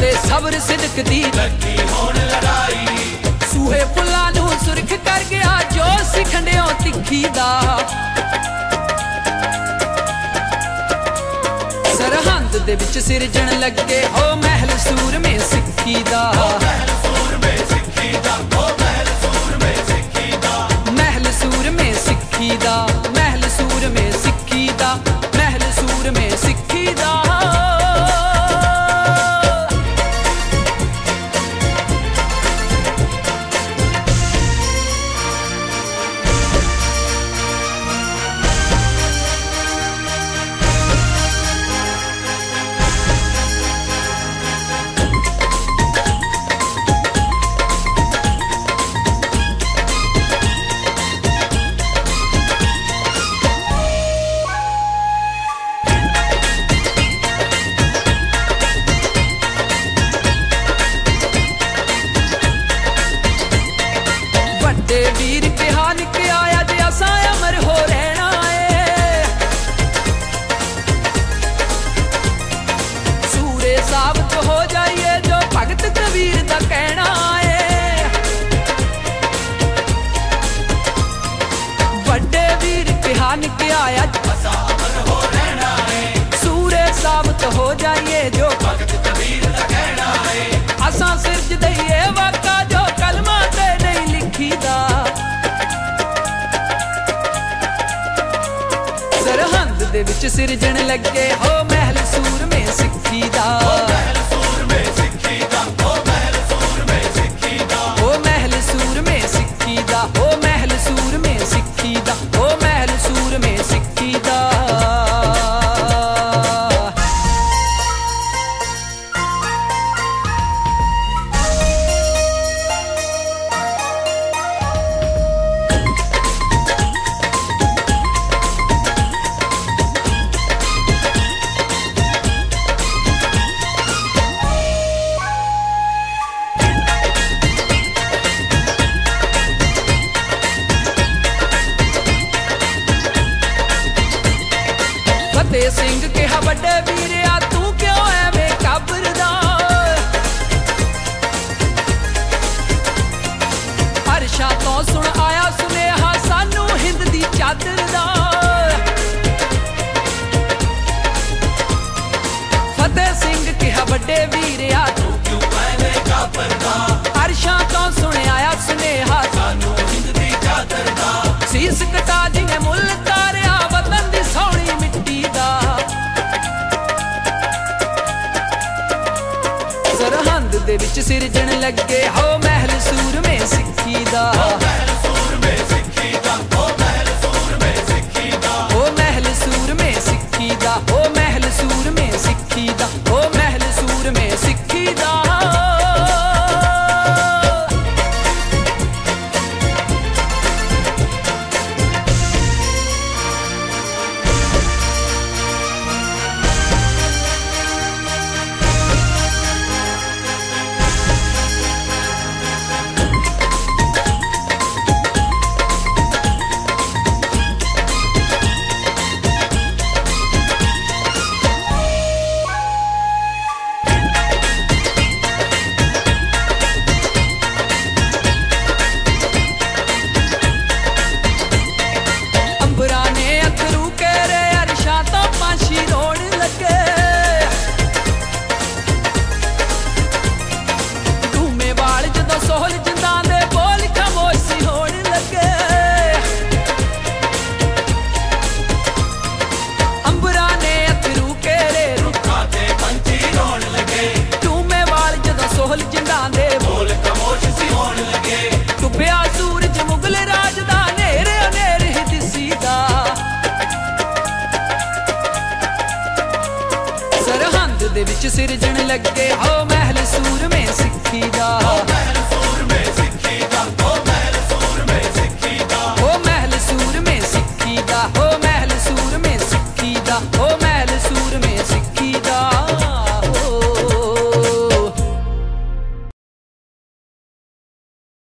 ते सबर सिदक दी लगी होण लड़ाई। सूहे फुल्लां नूं सुरख कर गया जो सिखंडियों तिखी दा। सरहंद दे विच सिरजण लगे हो महल सूर में सिक्खी दा। महल सूर में सिक्खी दा, महल सूर में सिक्खी दा। महल सूर में सिक्खी दा, महल सूर में सिक्खी दा, महल सूर में सिक्खी दा। वीर बिहान के आया जे असा अमर हो रहना है। सूरे साबित हो जाइए जो भगत कबीर दा कहना है। बड़े वीर बिहान के आया असा अमर हो रहना है। सूरे साबित हो जाइए जो भगत कबीर दा कहना है। असा सिरज दइए वाका जो कलमा ते नहीं लिखी दा। सरहंद दे विच सिरजण लगे हो महल सूर में सिक्खी दा। महल सूर में सिक्खी दा, महल सूर में सिक्खी दा। ओ महल सूर में सिक्खी दा, ओ महल सूर में सिक्खी दा, ओ महल सूर में सिक्खी दा। फतेह सिंह कहा बड़े वीरिया तू क्यों एवें घबरदा। हर्षां तो सुन आया सुनेहा सानू हिंद दी चादर दा। फतेह सिंह कहा बड़े वीरिया तू क्यों एवें घबरदा। हर्षां तो सुन आया सुनेहा सानू हिंद दी चादर दा। सीस कटा जिने मुल तारिया वतन दी सोहनी मिट्टी दा। सरहंद दे विच सिरजण लगे हो महल सूर में सिक्खी दा। महल सूर में सिक्खी दा, महल सूर में सिक्खी दा। ओ महल सूर में सिक्खी दा, ओ महल सूर में सिक्खी दा, ओ महल सूर में सिक्खी दा। दे विच सिरजण लगे हो महल सूर में सिक्खी दा। महल सूर में